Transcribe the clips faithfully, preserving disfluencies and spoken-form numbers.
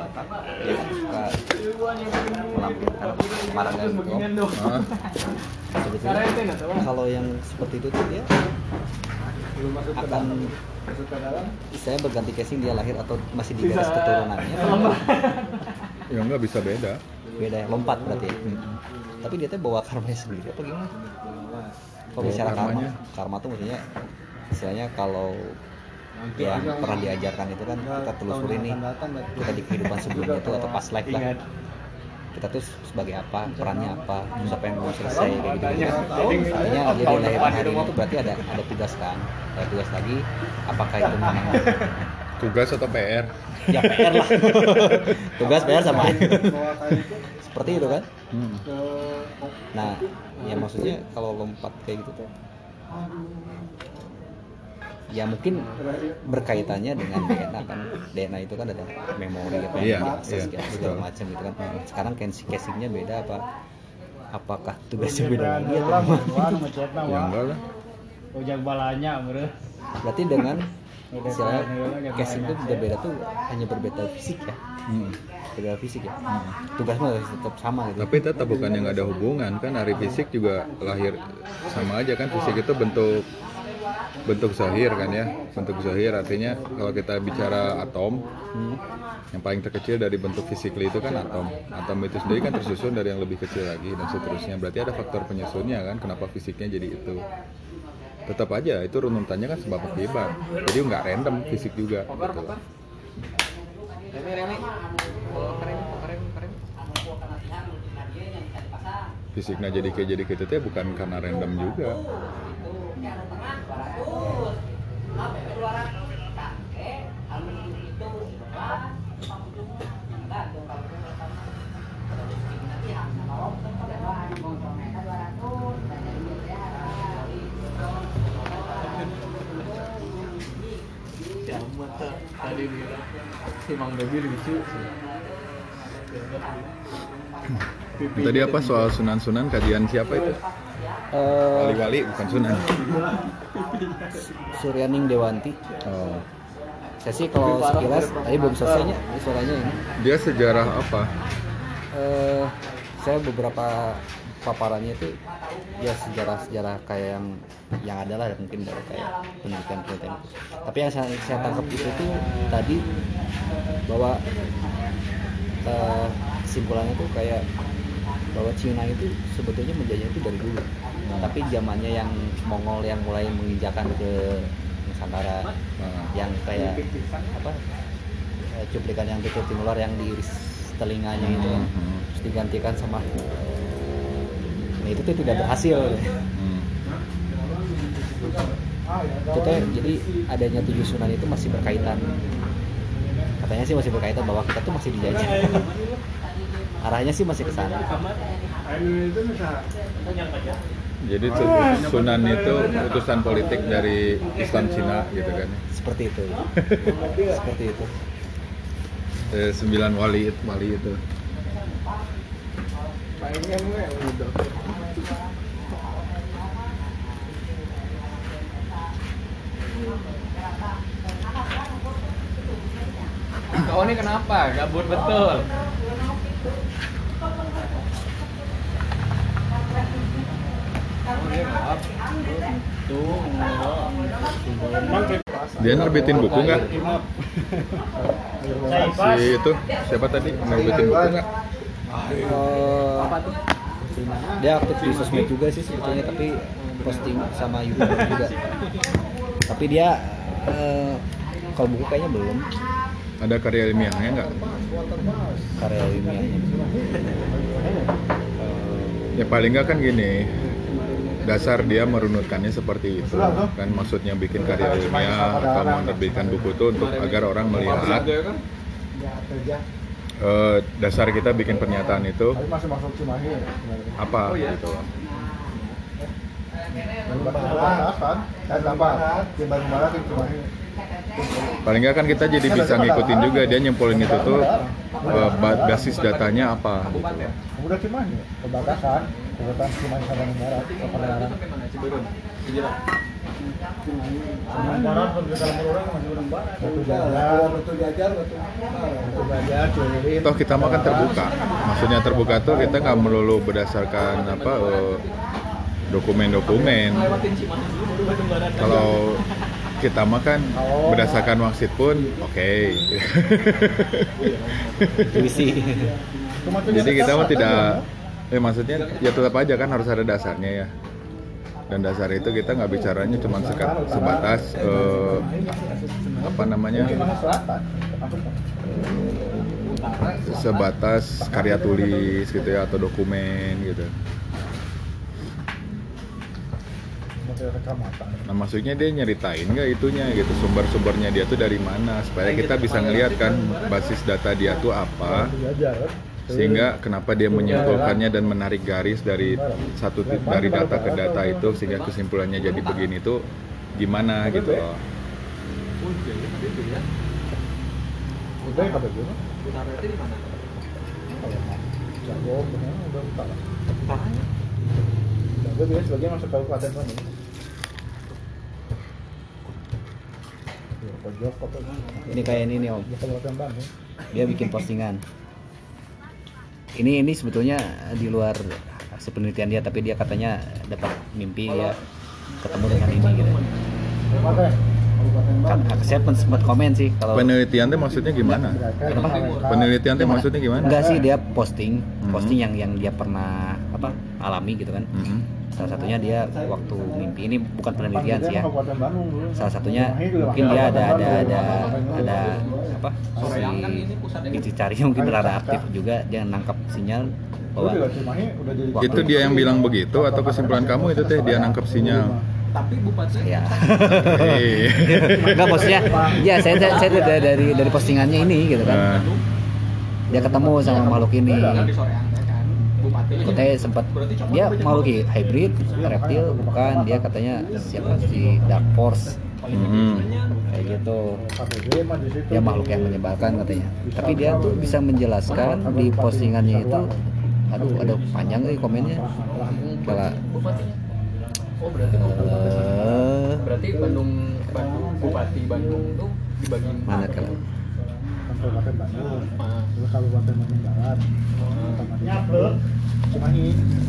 dia kan suka melampirkan marahnya gitu. Ah. Sebetulnya kalau yang seperti itu tuh dia akan saya berganti casing dia lahir atau masih di garis keturunannya. Ya enggak bisa beda. Beda ya, lompat berarti ya. Hmm. Tapi dia tuh bawa karmanya sendiri apa gimana? Kalau bicara karma, karma tuh maksudnya istilahnya kalau yang pernah diajarkan itu kan kita telusuri nih kita di kehidupan sebelumnya itu atau past life lah, kita tuh sebagai apa, perannya apa, terus apa yang mau selesai kayak gitu gitu kan. Artinya dia dilahirkan hari ini tuh berarti ada ada tugas kan, ada tugas lagi. Apakah itu memang tugas atau P R? Ya P R lah. Tugas P R sama aja. Seperti itu kan. Hmm. Nah ya maksudnya kalau lompat kayak gitu tuh ya mungkin berkaitannya dengan D N A kan. D N A itu kan ada memori apa yang iya, diakses iya, segala macam gitu kan. Sekarang casingnya beda apa? Apakah tugasnya beda lagi atau gimana? Ya enggak lah. Ujang balanya bro. Berarti dengan istilahnya casing itu berbeda tuh hanya berbeda fisik ya. Hmm. Berbeda fisik ya. Hmm. Tugasnya tetap sama gitu. Tapi tetap bukan yang ada hubungan kan, hari fisik juga lahir sama aja kan. Fisik itu bentuk bentuk zahir kan ya, bentuk zahir artinya kalau kita bicara atom, hmm, yang paling terkecil dari bentuk fisikly itu kan atom. Atom itu sendiri kan tersusun dari yang lebih kecil lagi dan seterusnya. Berarti ada faktor penyusunnya kan, kenapa fisiknya jadi itu. Tetap aja itu runutannya kan sebab akibat. Jadi nggak random fisik juga. Gitu. Fisiknya jadi kayak jadi gitu ya bukan karena random juga. Tadi si Mang Dobi lucu sih. Tadi apa soal sunan-sunan, kajian siapa itu? Uh, Wali-wali bukan sunan. Suryaning Dewanti. Oh. Saya sih kalau sekilas tadi belum selesainya suaranya ini. Dia sejarah apa? Uh, saya beberapa paparannya itu ya sejarah-sejarah kayak yang yang ada lah mungkin dari kayak pendidikan pendidikan. Tapi yang saya, saya tangkap itu tuh tadi bahwa uh, kesimpulannya tuh kayak bahwa Cina itu sebetulnya menjajah itu dari dulu. Hmm. Tapi zamannya yang Mongol yang mulai menginjakan ke Nusantara, hmm, yang kayak apa cuplikan yang tutup timular yang diiris telinganya hmm. itu, hmm. terus digantikan sama nah itu tuh tidak berhasil. Hmm. Itu tuh, jadi adanya tujuh sunan itu masih berkaitan, katanya sih masih berkaitan bahwa kita tuh masih dijajah. Arahnya sih masih ke sana. Jadi sunan itu utusan politik dari Islam Cina gitu kan? Seperti itu. Seperti itu. Eh, sembilan wali wali itu. Kau ini kenapa? Gabut betul. Dia nerbitin buku nggak? Si itu siapa tadi nerbitin buku nggak? Uh, dia aktif di sosmed juga sih sebetulnya, tapi posting sama YouTube juga. Tapi dia uh, kalau buku kayaknya belum. Ada karya ilmiahnya nggak? Karya ilmiahnya. Ya paling nggak kan gini. Dasar dia merunutkannya seperti itu kan, maksudnya bikin karya ilmiah atau menerbitkan buku itu untuk agar orang melihat uh, dasar kita bikin pernyataan itu apa gitu. Paling nggak kan kita jadi bisa ngikutin juga dia nyempulin itu tuh uh, ba- basis datanya apa gitu. Udah Cimahi, perbatasan, perbatasan Cimahi sama Barat, Padalarang. Cimahi Barat, kalau orang masih orang Barat. Batu Jajar, Batu Jajar, Batu Batu Jajar, Ciwidey. Toh kita mah kan terbuka. Maksudnya terbuka tuh kita nggak melulu berdasarkan apa uh, dokumen-dokumen. Kalau kita mah kan berdasarkan wangsit pun oke. Okay. Intuisi. Jadi kita mah tidak, eh maksudnya ya tetap aja kan harus ada dasarnya ya. Dan dasar itu kita nggak bicaranya cuma sekat, sebatas eh, apa namanya, sebatas karya tulis gitu ya atau dokumen gitu. Nah maksudnya dia nyeritain nggak itunya gitu, sumber-sumbernya dia tuh dari mana supaya kita bisa ngelihat kan basis data dia tuh apa, sehingga kenapa dia menyimpulkannya dan menarik garis dari satu dari data ke data itu sehingga kesimpulannya jadi begini tuh gimana gitu loh. Udah ya pada gimana? Utaranya di mana? Jago, benar udah utara. Utaranya? Jago biasa sebagian masuk kabupaten mana? Pojok apa? Ini kayak ini nih Om. Kabupaten Bandung. Dia bikin postingan. Ini ini sebetulnya di luar hasil penelitian dia, tapi dia katanya dapat mimpi dia ketemu dengan ini gitu. Kan saya sempat komen sih kalau Penelitian tuh maksudnya gimana? Kenapa? Penelitian tuh maksudnya gimana? Enggak sih, dia posting, Mhm. posting yang yang dia pernah apa alami gitu kan. Mhm. Salah satunya dia waktu mimpi, ini bukan penelitian sih ya. Kabupaten Bandung dulu. Salah satunya mungkin dia ada ada ada ada apa si di Cicari mungkin rada aktif juga, dia nangkap sinyal bahwa waktu Itu dia yang bilang begitu atau kesimpulan kamu itu teh dia nangkap sinyal? Tapi bupati ya Hei. enggak maksudnya ya saya saya, saya dari dari dari postingannya ini gitu kan, Nah, dia ketemu sama makhluk ini. di soreang kan bupati Katanya sempat dia makhluk hybrid reptil bukan, dia katanya siapa si Dark Force mhm. kayak gitu. Dia makhluk yang menyebalkan katanya, tapi dia tuh bisa menjelaskan di postingannya itu, aduh ada panjang nih komennya kayak oh berarti eh, berarti Bandung Bandung bupati Bandung tuh dibagi mana kalau Kabupaten Bandung. Ah. Terus Kabupaten Bandung Barat. Nyaple. Cimahi.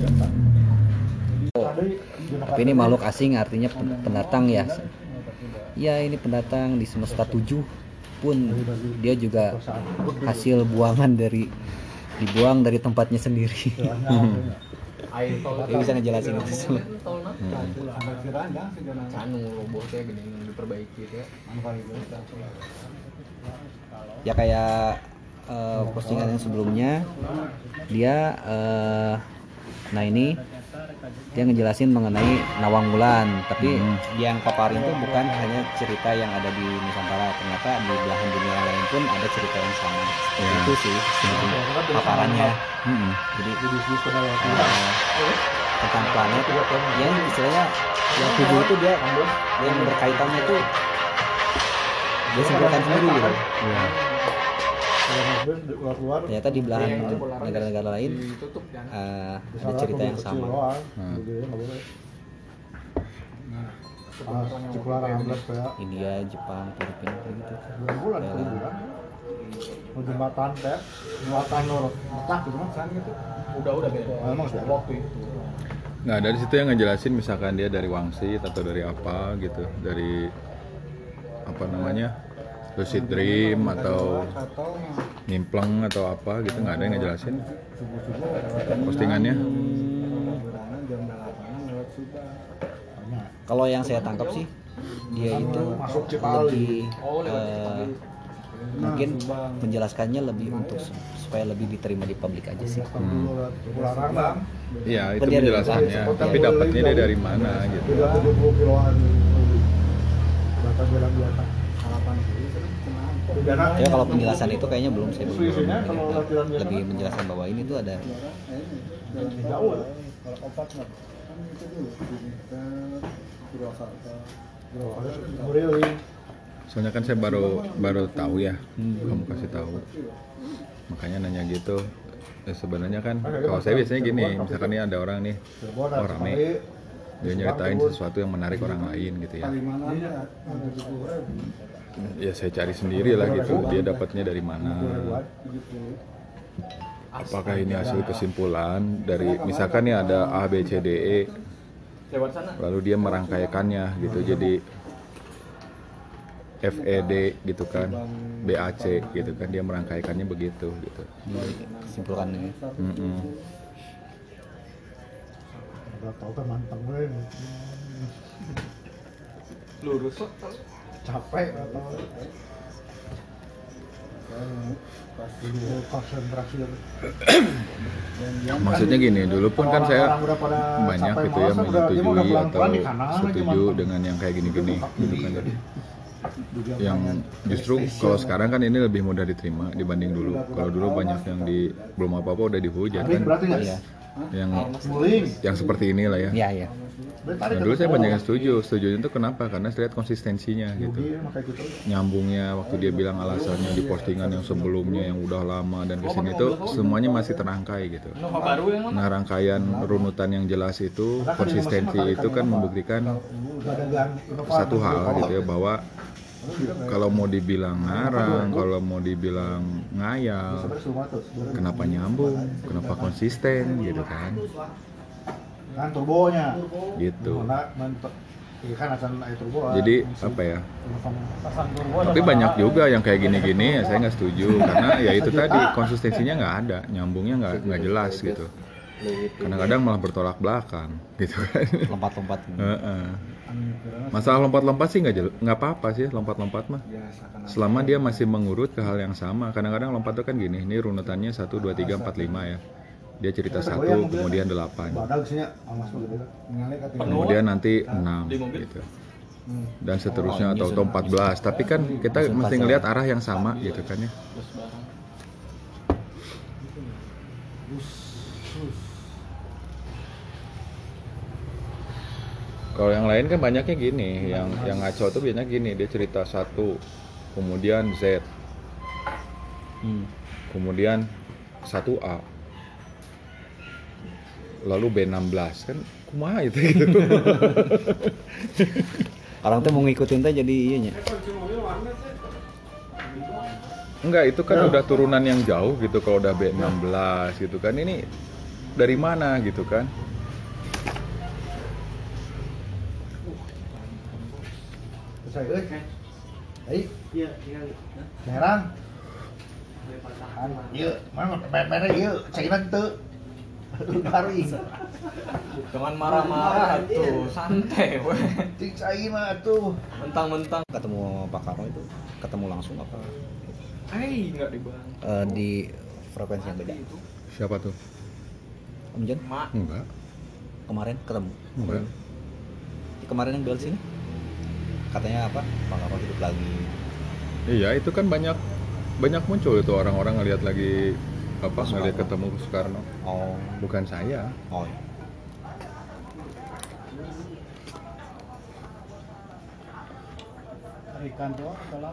tapi ini makhluk asing artinya pen- pendatang ya. Ya ini pendatang di semesta tujuh pun dia juga hasil buangan dari dibuang dari tempatnya sendiri. air tol Dia bisa ngejelasin itu semua. tol Canu roboh teh gini diperbaiki teh. Ya kayak eh, postingan yang sebelumnya dia eh, nah ini dia ngejelasin mengenai Nawang Wulan, tapi Hmm. dia yang paparin itu bukan hanya cerita yang ada di Nusantara, ternyata di belahan dunia yang lain pun ada cerita yang sama. Seperti Ya. itu sih sebetulnya paparannya. Mhm. Jadi eh, tentang planet yang istilahnya yang tujuh itu dia yang berkaitannya itu dia simpulkan sendiri gitu. Iya. Luar-luar. Ternyata di belahan negara-negara lain Ditutup kan. eh, ada cerita yang sama. Hmm. Ah, Cipularang ambles kayak India, Jepang, Filipina kayak gitu. bulan bulan Ya. bulan. Mau jembatan teh, jembatan nur, betah gitu kan gitu. Udah udah beda. Oh, emang sudah. Waktu itu. Nah dari situ yang ngejelasin misalkan dia dari wangsit atau dari apa gitu, dari apa namanya lucid dream atau nimpleng atau apa gitu, nggak ada yang ngejelasin postingannya. Kalau yang saya tangkap sih dia itu Masuk Cipali. lebih eh, mungkin menjelaskannya lebih untuk supaya lebih diterima di publik aja sih. Cipularang bang. Iya itu Kan dia ada penjelasannya, datanya. tapi dapatnya dia dari mana gitu. Udah tujuh puluh kiloan. Batas jalan biasa. Ya kalau penjelasan itu kayaknya belum saya belum Isu-isunya kalau belum- latihan biasa lebih kan? menjelaskan bahwa ini tuh ada Jauh ya. Kalau opat nggak. Murieli. Soalnya kan saya baru baru tahu ya, kamu kasih tahu. Makanya nanya gitu. Ya, sebenarnya kan kalau saya biasanya gini, misalkan nih ada orang nih, oh rame, dia nyeritain sesuatu yang menarik orang lain gitu ya. Ya saya cari sendiri lah gitu, dia dapatnya dari mana. Apakah ini hasil kesimpulan dari misalkan nih ada A, B, C, D, E, lalu dia merangkaikannya gitu jadi F, E, D gitu kan, B, A, C gitu kan, dia merangkaikannya begitu gitu. Kesimpulannya. Mm-mm. Udah tau kan manteng gue. Lurus kok. Capek atau konsentrasi. Maksudnya gini, dulu pun kan saya banyak gitu ya menyetujui atau setuju dengan yang kayak gini-gini gitu kan. Jadi yang justru kalau sekarang kan ini lebih mudah diterima dibanding dulu. Kalau dulu banyak yang di belum apa-apa udah dihujat kan. Iya. Yang yang seperti inilah ya. Iya, iya. Nah, dulu saya banyak yang setuju. Setuju itu kenapa? Karena saya lihat konsistensinya gitu. Nyambungnya waktu dia bilang alasannya di postingan yang sebelumnya yang udah lama dan kesini itu semuanya masih terangkai gitu. Nah rangkaian runutan yang jelas itu, konsistensi itu kan membuktikan satu hal gitu ya, bahwa kalau mau dibilang ngarang, kalau mau dibilang ngayal, kenapa nyambung, kenapa konsisten gitu kan? Kan turbonya Gitu. Iya kan asan air turbo. Jadi apa ya? Pasang turbo. Tapi banyak juga yang kayak gini-gini ya saya nggak setuju karena ya itu tadi konsistensinya nggak ada, nyambungnya nggak nggak jelas gitu. Kadang-kadang malah bertolak belakang gitu kan. Lompat-lompat. Heeh. Masalah lompat-lompat sih nggak jel- nggak apa-apa sih lompat-lompat mah. Selama dia masih mengurut ke hal yang sama. Kadang-kadang lompat itu kan gini, ini runutannya satu, dua, tiga, empat, lima ya. Dia cerita satu, kemudian delapan. Kemudian nanti enam gitu. Dan seterusnya atau atau empat belas. Tapi kan kita mesti ngelihat arah yang sama gitu kan ya. Kalau yang lain kan banyaknya gini, yang yang ngaco tuh biasanya gini, dia cerita satu, kemudian Z, Hmm. kemudian satu A, lalu B enam belas kan, kumaha itu gitu. Orang tuh mau ngikutin teh jadi iya nya. Enggak, itu kan udah turunan yang jauh gitu kalau udah B enam belas gitu kan. Ini dari mana gitu kan? Saya euy. Ai. Iya, iya. Merang. Ieu, mana mere ieu, caina teu. Garing. Jangan marah-marah tuh, santai weh. Cing caina atuh. Mentang-mentang. Ketemu Pak Karo itu ketemu langsung apa? Eh, enggak dibahas. Eh, di frekuensi yang beda. Siapa tuh? Om Jan Mak, Enggak. kemarin ketemu. Enggak. Kemarin yang bel sini katanya apa? Pak Karo hidup lagi. Iya, itu kan banyak banyak muncul itu orang-orang ngelihat lagi apa Soekarno. ngelihat ketemu Soekarno. Oh, Bukan saya. oh. Iya. Ikan tuh dalam.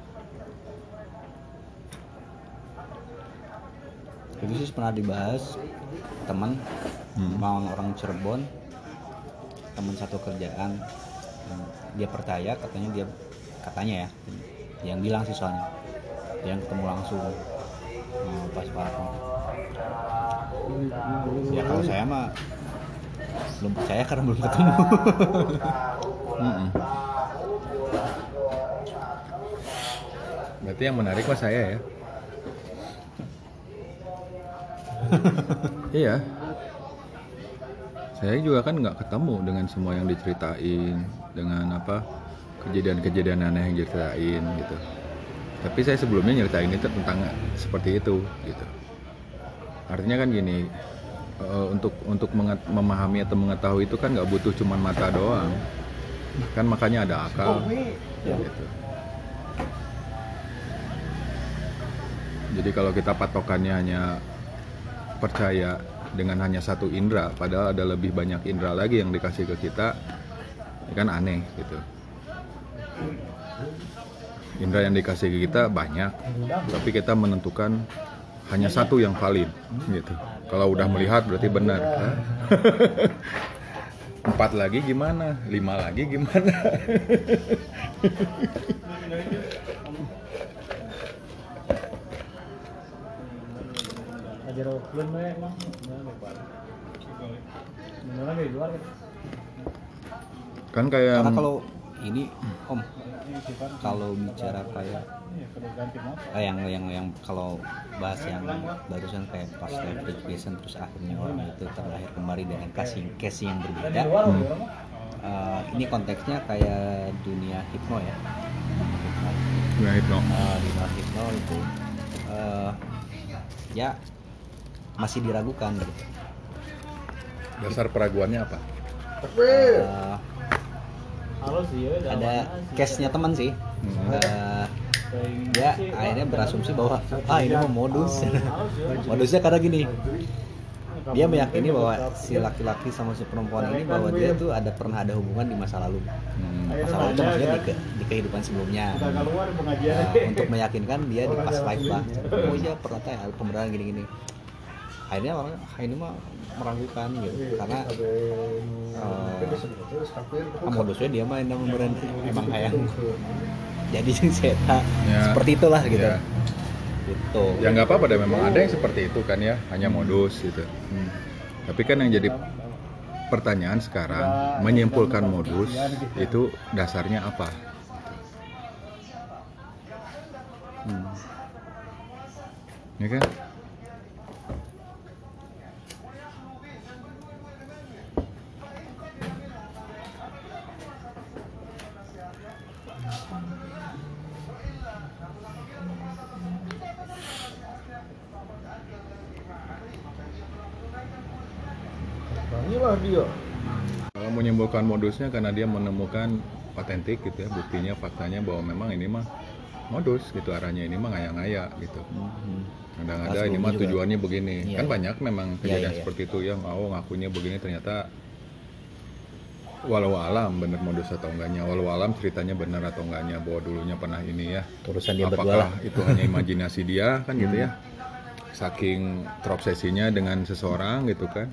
Itu sih pernah dibahas teman Hmm. mau orang Cirebon, teman satu kerjaan. Hmm, dia percaya katanya dia katanya ya yang bilang sih soalnya dia yang ketemu langsung. Nah, pas Pak Karo. Ya kalau saya mah belum percaya karena belum ketemu. Mm-mm. Berarti yang menarik mah saya ya. Iya. Saya juga kan nggak ketemu dengan semua yang diceritain, dengan apa kejadian-kejadian aneh yang diceritain gitu. Tapi saya sebelumnya nyeritain itu tentang seperti itu gitu. Artinya kan gini, uh, untuk untuk menget- memahami atau mengetahui itu kan nggak butuh cuman mata doang. Kan makanya ada akal. Gitu. Jadi kalau kita patokannya hanya percaya dengan hanya satu indera, padahal ada lebih banyak indera lagi yang dikasih ke kita, ya kan aneh gitu. Indra yang dikasih ke kita banyak, tapi kita menentukan hanya satu yang valid gitu. Kalau udah melihat berarti benar. Empat lagi gimana? Lima lagi gimana? Ajar offline mah emang beneran di luar kan. Kan kayak Karena kalau ini Om, kalau bicara kayak eh, yang yang yang kalau bahas yang barusan kayak pas life education terus akhirnya orang itu terlahir kembali dengan casing casing yang berbeda. Uh, ini konteksnya kayak dunia hipno ya. ya hipno. Uh, dunia hipno itu uh, ya masih diragukan gitu. Dasar peraguannya apa? Uh, Halo sih ya. ada case-nya teman sih. Hmm. Uh, dia akhirnya berasumsi bahwa ah ini mau modus. Modusnya karena gini. Dia meyakini bahwa si laki-laki sama si perempuan ini bahwa dia tuh ada pernah ada hubungan di masa lalu. Hmm. Masa lalu itu maksudnya di, ke, di kehidupan sebelumnya. Keluar pengajian. Nah, untuk meyakinkan dia di past life lah. Oh iya pernah teh ada pembenaran gini-gini. Akhirnya orang ini mah meragukan gitu karena uh, modusnya dia mah emang beneran emang kayak jadi seta Ya. seperti itulah gitu. Ya. Gitu. Ya nggak apa-apa deh, memang ada yang seperti itu kan ya, hanya modus gitu. Hmm. Tapi kan yang jadi pertanyaan sekarang, menyimpulkan modus itu dasarnya apa? Hmm. Ya kan? Inilah dia. Kalau menyimpulkan modusnya karena dia menemukan otentik gitu ya, buktinya, faktanya bahwa memang ini mah modus gitu, arahnya ini mah ngaya-ngaya gitu. Hmm. Kadang-kadang Pas ini mah juga. tujuannya begini. Iya, Kan iya. banyak memang Iya, kejadian iya, iya. seperti itu yang oh ngakunya begini ternyata walau alam bener modus atau enggaknya, walau alam ceritanya benar atau enggaknya, bahwa dulunya pernah ini ya. Urusan dia berdua lah. Apakah itu hanya imajinasi dia kan gitu ya. Saking terobsesinya dengan seseorang gitu kan.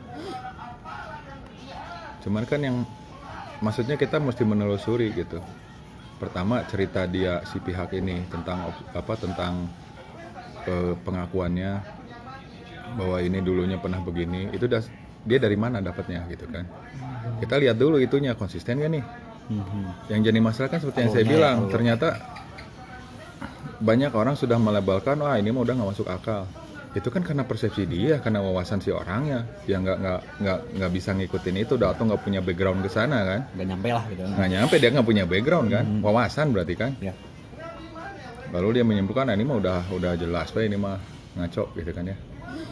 Cuman kan yang maksudnya kita mesti menelusuri gitu. Pertama cerita dia si pihak ini tentang apa tentang eh, pengakuannya bahwa ini dulunya pernah begini, itu das, dia dari mana dapatnya gitu kan. Kita lihat dulu itunya konsisten gak nih. Hmm. Yang jadi masalah kan seperti yang saya Alurnya ya, bilang, alur. ternyata banyak orang sudah melebalkan wah ini mah udah nggak masuk akal. Itu kan karena persepsi dia, karena wawasan si orangnya yang nggak nggak nggak nggak bisa ngikutin itu, atau nggak punya background ke sana kan. Gak nyampe lah gitu. Nggak nyampe, dia nggak punya background kan, Hmm. wawasan berarti kan. Ya. Lalu dia menyimpulkan nah, ini mah udah udah jelas lah ini mah ngaco gitu kan ya.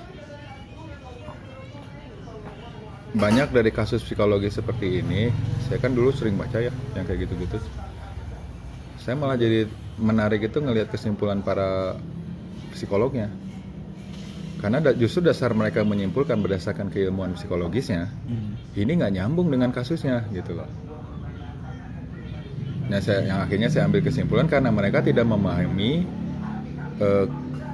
Banyak dari kasus psikologi seperti ini, saya kan dulu sering baca ya yang kayak gitu-gitu. Saya malah jadi menarik itu ngelihat kesimpulan para psikolognya. Karena da- justru dasar mereka menyimpulkan berdasarkan keilmuan psikologisnya, Hmm. ini nggak nyambung dengan kasusnya gitu loh. Nah, saya, yang akhirnya saya ambil kesimpulan karena mereka tidak memahami eh,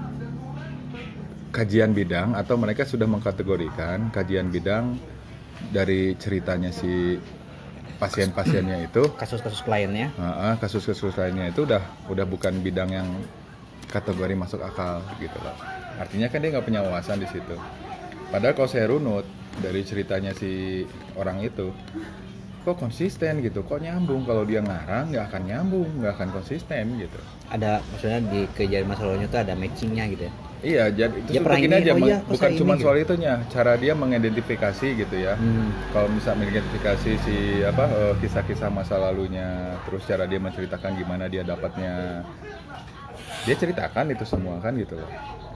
kajian bidang, atau mereka sudah mengkategorikan kajian bidang dari ceritanya si pasien-pasiennya itu, Kasus-kasus kliennya. ah, ah, kasus-kasus lainnya itu udah udah bukan bidang yang kategori masuk akal gitu loh. Artinya kan dia nggak punya wawasan di situ. Padahal kalau saya runut dari ceritanya si orang itu, kok konsisten gitu, kok nyambung. Kalau dia ngarang nggak akan nyambung, nggak akan konsisten gitu. Ada maksudnya di kejadian masa lalunya tuh ada matchingnya gitu ya. Iya, jadi itu Dia pernah begini ini, aja, oh meng- iya, kok bukan saya cuma ini, soal gitu. itunya, cara dia mengidentifikasi gitu ya. Hmm. Kalau bisa mengidentifikasi si apa eh, kisah-kisah masa lalunya, terus cara dia menceritakan gimana dia dapatnya, dia ceritakan itu semua kan gitu loh.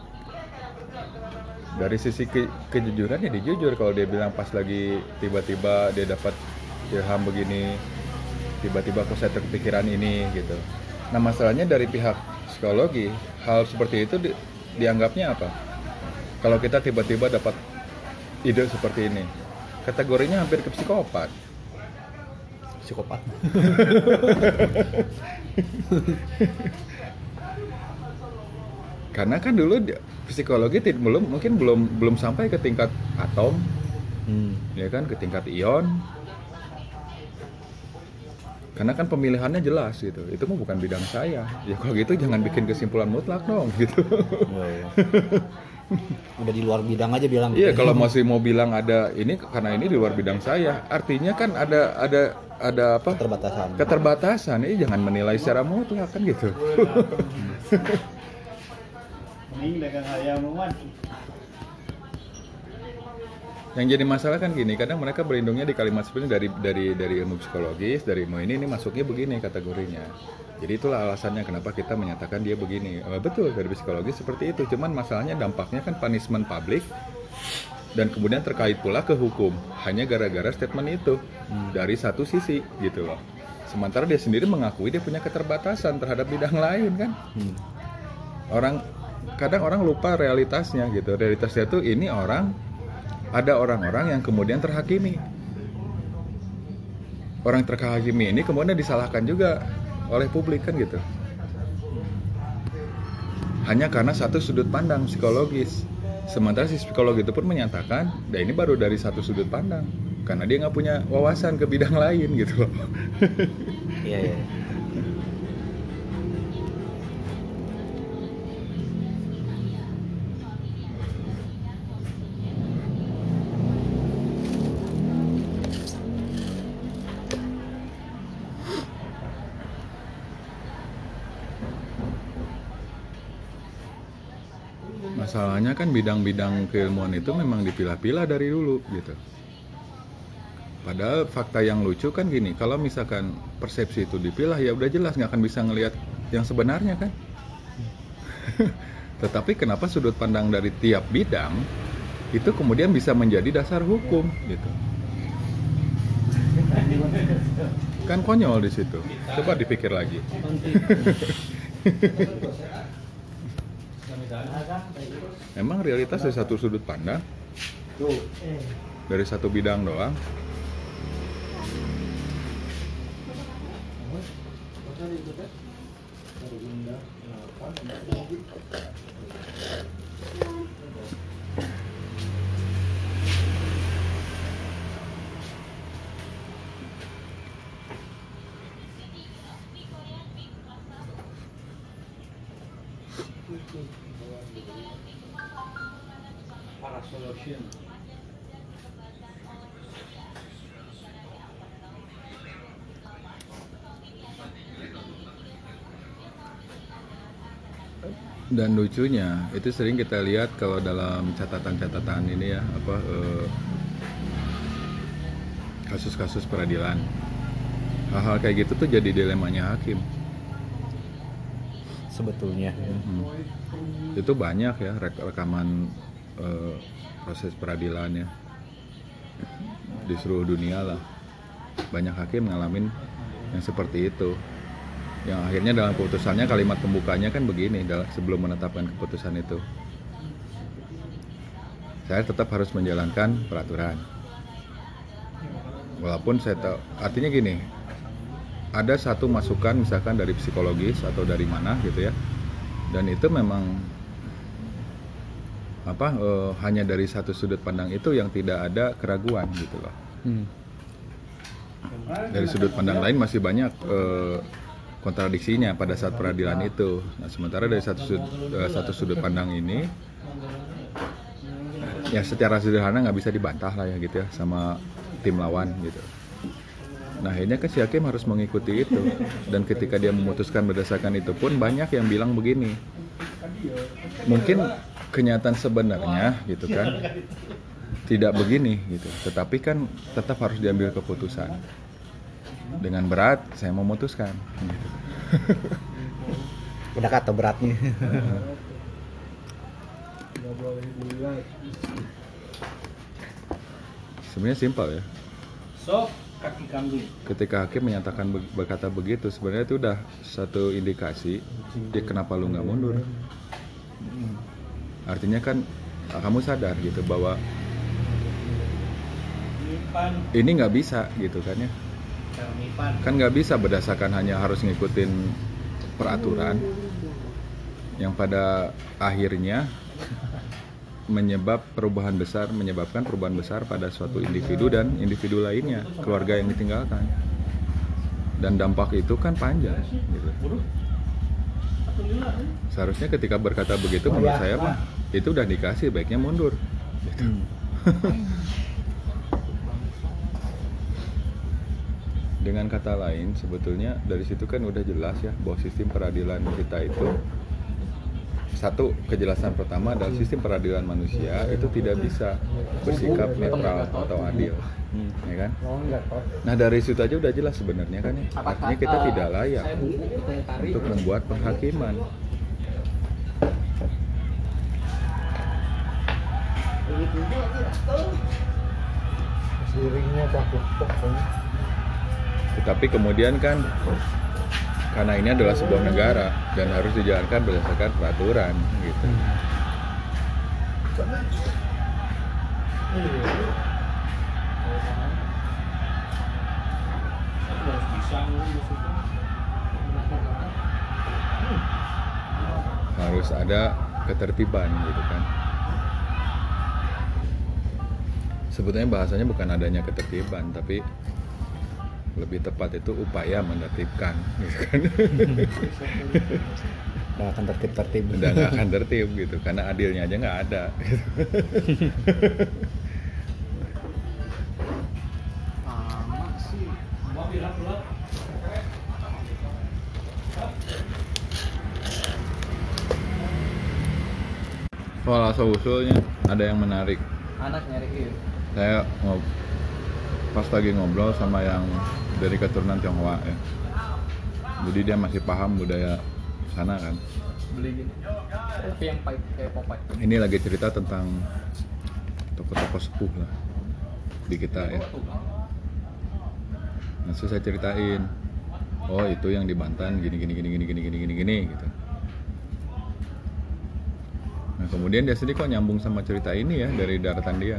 Dari sisi ke, kejujuran ya dia jujur. Kalau dia bilang pas lagi tiba-tiba dia dapat ilham begini, tiba-tiba kok saya terpikiran ini gitu. Nah masalahnya dari pihak psikologi, hal seperti itu di, dianggapnya apa? Kalau kita tiba-tiba dapat ide seperti ini, kategorinya hampir ke psikopat. Psikopat. Karena kan dulu di- psikologi tid- belum mungkin belum belum sampai ke tingkat atom, Hmm. ya kan, ke tingkat ion. Karena kan pemilihannya jelas gitu. Itu mah bukan bidang saya. Ya kalau gitu jangan bikin kesimpulan mutlak dong gitu. Oh, iya. Udah di luar bidang aja bilang. Iya, kalau masih mau bilang ada ini karena ini di luar bidang saya, artinya kan ada ada ada apa? Keterbatasan. Keterbatasan. Ini jangan menilai secara mutlak kan gitu. Mending dagang ayam muat. Yang jadi masalah kan gini, kadang mereka berlindungnya di kalimat seperti ini dari dari dari ilmu psikologis, dari ilmu ini ini masuknya begini kategorinya. Jadi itulah alasannya kenapa kita menyatakan dia begini. Eh, betul dari psikologis seperti itu, cuman masalahnya dampaknya kan punishment publik dan kemudian terkait pula ke hukum. Hanya gara-gara statement itu dari satu sisi gitu loh. Sementara dia sendiri mengakui dia punya keterbatasan terhadap bidang lain kan. Hmm. Orang kadang orang lupa realitasnya gitu. Realitasnya tuh ini orang ada orang-orang yang kemudian terhakimi. Orang terhakimi ini kemudian disalahkan juga oleh publik kan gitu. Hanya karena satu sudut pandang psikologis. Sementara si psikolog itu pun menyatakan, nah ini baru dari satu sudut pandang. Karena dia nggak punya wawasan ke bidang lain gitu loh. Iya, iya. Masalahnya kan bidang-bidang keilmuan itu memang dipilah-pilah dari dulu gitu. Padahal fakta yang lucu kan gini, kalau misalkan persepsi itu dipilah ya udah jelas nggak akan bisa ngelihat yang sebenarnya kan. Tetapi kenapa sudut pandang dari tiap bidang itu kemudian bisa menjadi dasar hukum gitu. Kan konyol di situ. Coba dipikir lagi. Emang realitas dari satu sudut pandang, dari satu bidang doang. Dan lucunya itu sering kita lihat kalau dalam catatan-catatan ini ya apa eh, kasus-kasus peradilan, hal-hal kayak gitu tuh jadi dilemanya hakim. Sebetulnya. Hmm. Itu banyak ya rek- rekaman eh, proses peradilannya di seluruh dunia lah, banyak hakim ngalamin yang seperti itu, yang akhirnya dalam keputusannya kalimat pembukanya kan begini dalam sebelum menetapkan keputusan itu, saya tetap harus menjalankan peraturan walaupun saya tahu, artinya gini, ada satu masukan misalkan dari psikologis atau dari mana gitu ya, dan itu memang apa eh, hanya dari satu sudut pandang itu yang tidak ada keraguan gitu loh. Hmm. Dari sudut pandang lain masih banyak eh, kontradiksinya pada saat peradilan itu. Nah, sementara dari satu sudut, eh, satu sudut pandang ini ya secara sederhana nggak bisa dibantah lah ya gitu ya sama tim lawan gitu. Nah akhirnya kan si hakim harus mengikuti itu, dan ketika dia memutuskan berdasarkan itu pun banyak yang bilang begini, mungkin kenyataan sebenarnya gitu kan tidak begini gitu, tetapi kan tetap harus diambil keputusan dengan berat, saya memutuskan gitu. Udah kata beratnya. Sebenarnya simpel ya. So, kaki kambing. Ketika hakim menyatakan be- berkata begitu, sebenarnya itu udah satu indikasi dia kenapa lu nggak mundur. Artinya kan kamu sadar gitu bahwa ini nggak bisa gitu kan ya. kan nggak bisa berdasarkan hanya harus ngikutin peraturan yang pada akhirnya menyebab perubahan besar menyebabkan perubahan besar pada suatu individu dan individu lainnya, keluarga yang ditinggalkan, dan dampak itu kan panjang gitu. Seharusnya ketika berkata begitu menurut saya mah itu udah dikasih, baiknya mundur gitu. Dengan kata lain, sebetulnya dari situ kan udah jelas ya bahwa sistem peradilan kita itu, satu, kejelasan pertama adalah sistem peradilan manusia itu tidak bisa bersikap netral atau adil, ya kan? Nah dari situ aja udah jelas sebenarnya kan ya, artinya kita tidak layak untuk membuat penghakiman. Siringnya takut pokoknya. Tetapi kemudian kan karena ini adalah sebuah negara dan harus dijalankan berdasarkan peraturan gitu. Harus ada ketertiban gitu kan. Sebetulnya bahasanya bukan adanya ketertiban, tapi lebih tepat itu upaya menertibkan gitu kan. Nggak akan tertib-tertib. Udah nggak akan tertib gitu, karena adilnya aja nggak ada gitu. Soal asal usulnya ada yang menarik. Anak nyari Saya ngob pas lagi ngobrol sama yang dari keturunan Tionghoa ya, jadi dia masih paham budaya sana kan. beli gini. Tapi yang pahit kayak Popeye. Ini lagi cerita tentang tokoh-tokoh sepuh lah di kita ya. Nah, so saya ceritain, oh itu yang di Banten gini gini gini gini gini gini gini gini gitu. Nah kemudian dia sendiri kok nyambung sama cerita ini ya dari daratan dia.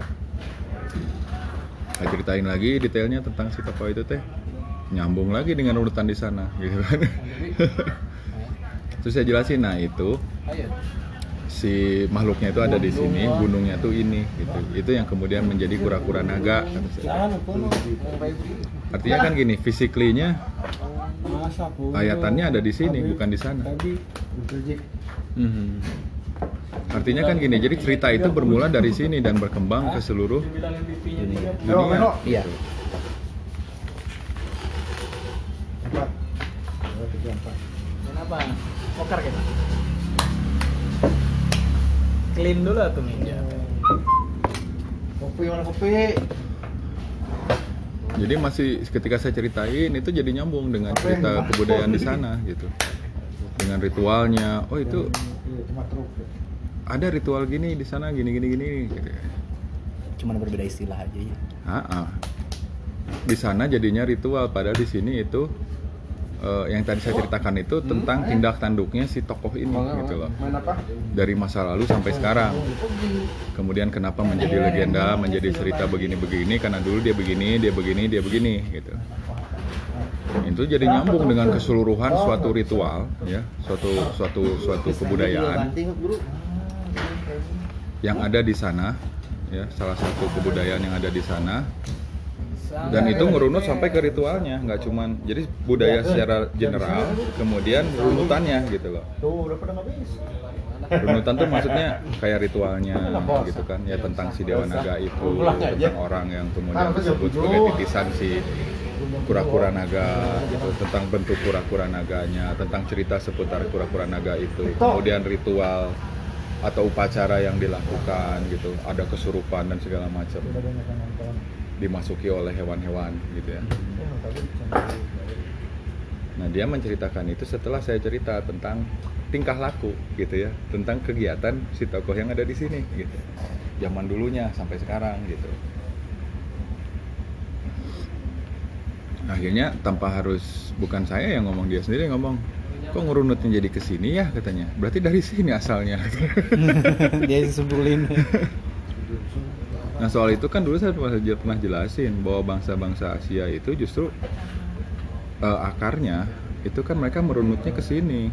Saya ceritain lagi detailnya tentang si tokoh itu teh, nyambung lagi dengan urutan di sana gitu kan. Terus saya jelasin, nah itu si makhluknya itu ada di sini, gunungnya tuh ini gitu. Itu yang kemudian menjadi kura-kura naga kata saya. Artinya kan gini, physically-nya ayatannya ada di sini, bukan di sana. Hmm. Artinya kan gini, jadi cerita itu bermula dari sini dan berkembang ke seluruh dunia. Iya. Kenapa? Poker gitu. Clean dulu tuh meja. Kopi mana kopi? Jadi masih ketika saya ceritain itu jadi nyambung dengan cerita kebudayaan di sana gitu. Dengan ritualnya, oh itu ada ritual gini di sana gini gini gini gitu. Cuman berbeda istilah aja ya. Ah, ah. Di sana jadinya ritual, padahal di sini itu uh, yang tadi saya ceritakan itu tentang tindak tanduknya si tokoh ini gitu loh. Dari masa lalu sampai sekarang. Kemudian kenapa menjadi legenda, menjadi cerita begini-begini karena dulu dia begini, dia begini, dia begini gitu. Itu jadi nyambung dengan keseluruhan suatu ritual ya, suatu suatu suatu kebudayaan yang ada di sana ya, salah satu kebudayaan yang ada di sana, dan itu ngerunut sampai ke ritualnya, nggak cuman jadi budaya secara general, kemudian runutannya gitu loh. Runutan tuh maksudnya kayak ritualnya gitu kan ya, tentang si Dewa Naga itu, tentang orang yang kemudian disebut sebagai titisan si kura-kura naga gitu, tentang bentuk kura-kura naganya, tentang cerita seputar kura-kura naga itu, kemudian ritual atau upacara yang dilakukan gitu, ada kesurupan dan segala macam, dimasuki oleh hewan-hewan gitu ya. Nah dia menceritakan itu setelah saya cerita tentang tingkah laku gitu ya, tentang kegiatan si tokoh yang ada di sini gitu, zaman dulunya sampai sekarang gitu. Akhirnya tanpa harus, bukan saya yang ngomong, dia sendiri yang ngomong, kok ngerunutnya jadi kesini ya katanya, berarti dari sini asalnya. Dia disumpulin. Nah soal itu kan dulu saya pernah jelasin bahwa bangsa-bangsa Asia itu justru uh, akarnya itu kan mereka merunutnya ke sini.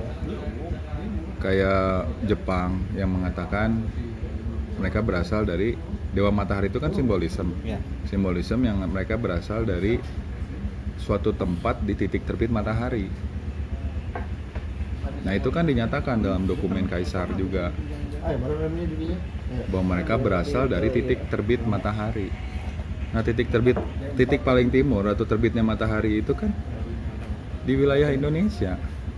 Kayak Jepang yang mengatakan mereka berasal dari dewa matahari, itu kan simbolisme. Ya. Simbolisme yang mereka berasal dari suatu tempat di titik terbit matahari. Nah, itu kan dinyatakan dalam dokumen kaisar juga bahwa mereka berasal dari titik terbit matahari. Nah, titik terbit, titik paling timur atau terbitnya matahari itu kan di wilayah Indonesia.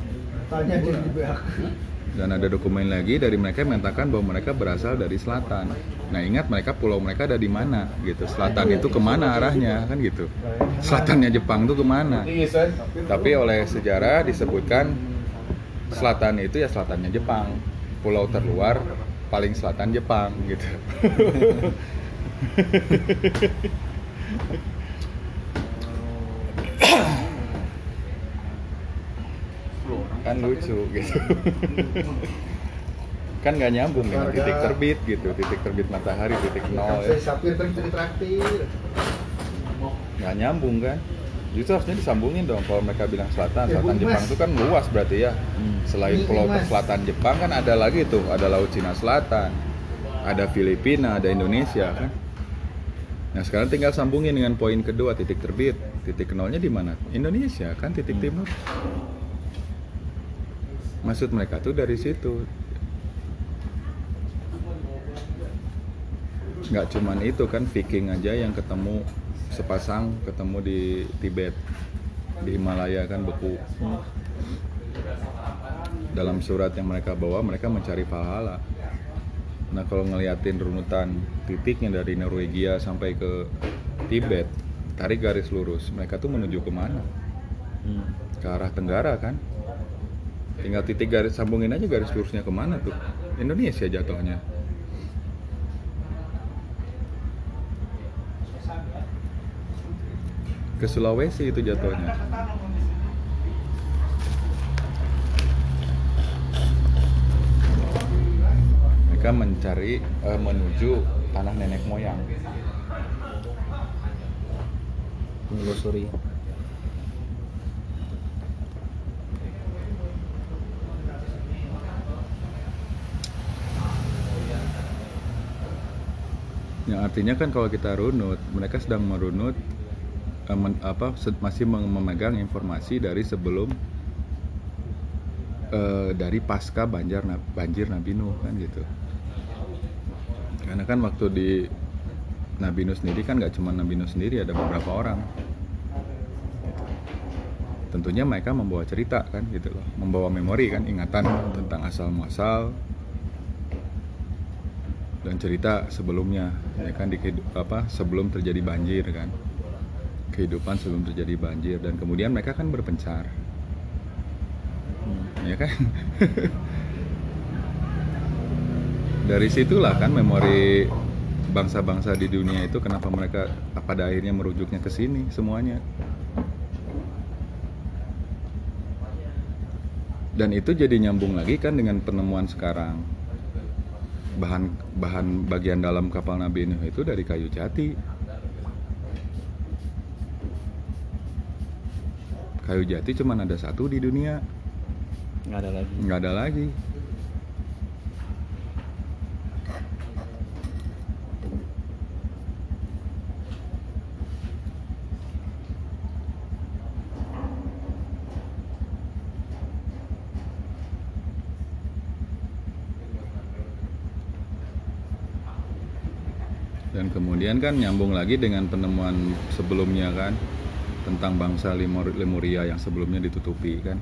Dan ada dokumen lagi dari mereka yang mengatakan bahwa mereka berasal dari selatan. Nah, ingat mereka pulau mereka ada di mana gitu. Selatan itu kemana arahnya kan gitu. Selatannya Jepang itu kemana. Tapi oleh sejarah disebutkan selatan itu ya selatannya Jepang. Pulau terluar paling selatan Jepang gitu. Kan lucu gitu. Kan nggak nyambung dengan titik terbit gitu, titik terbit matahari, titik nol ya. Nggak nyambung kan. Justru harusnya disambungin dong. Kalau mereka bilang selatan, selatan Jepang itu kan luas berarti ya. Selain pulau selatan Jepang kan ada lagi tuh, ada Laut Cina Selatan, ada Filipina, ada Indonesia kan. Nah, sekarang tinggal sambungin dengan poin kedua, titik terbit. Titik nolnya di mana? Indonesia kan, titik timur. Maksud mereka tuh dari situ. Nggak cuman itu kan, Viking aja yang ketemu sepasang ketemu di Tibet, di Himalaya kan beku. Dalam surat yang mereka bawa, mereka mencari Valhalla. Nah, kalau ngeliatin runutan titiknya dari Norwegia sampai ke Tibet, tarik garis lurus, mereka tuh menuju kemana? Ke arah Tenggara kan? Tinggal titik garis, sambungin aja garis lurusnya kemana tuh? Indonesia jatuhnya. Ke Sulawesi itu jatuhnya. Mereka mencari, eh, menuju tanah nenek moyang. Menelusuri. Yang artinya kan kalau kita runut, mereka sedang merunut eh, men, apa masih memegang informasi dari sebelum eh, dari pasca banjir banjir Nabi Nuh kan gitu. Karena kan waktu di Nabi Nuh sendiri kan nggak cuma Nabi Nuh sendiri, ada beberapa orang. Gitu. Tentunya mereka membawa cerita kan gitu loh, membawa memori kan, ingatan tentang asal muasal dan cerita sebelumnya ya kan, di apa sebelum terjadi banjir kan, kehidupan sebelum terjadi banjir, dan kemudian mereka kan berpencar hmm. ya kan. Dari situlah kan memori bangsa-bangsa di dunia itu kenapa mereka pada akhirnya merujuknya ke sini semuanya, dan itu jadi nyambung lagi kan dengan penemuan sekarang. Bahan bahan bagian dalam kapal Nabi Nuh itu dari kayu jati. Kayu jati cuma ada satu di dunia. Nggak ada lagi. Nggak ada lagi. Dan kemudian kan nyambung lagi dengan penemuan sebelumnya kan, tentang bangsa Lemuria yang sebelumnya ditutupi kan,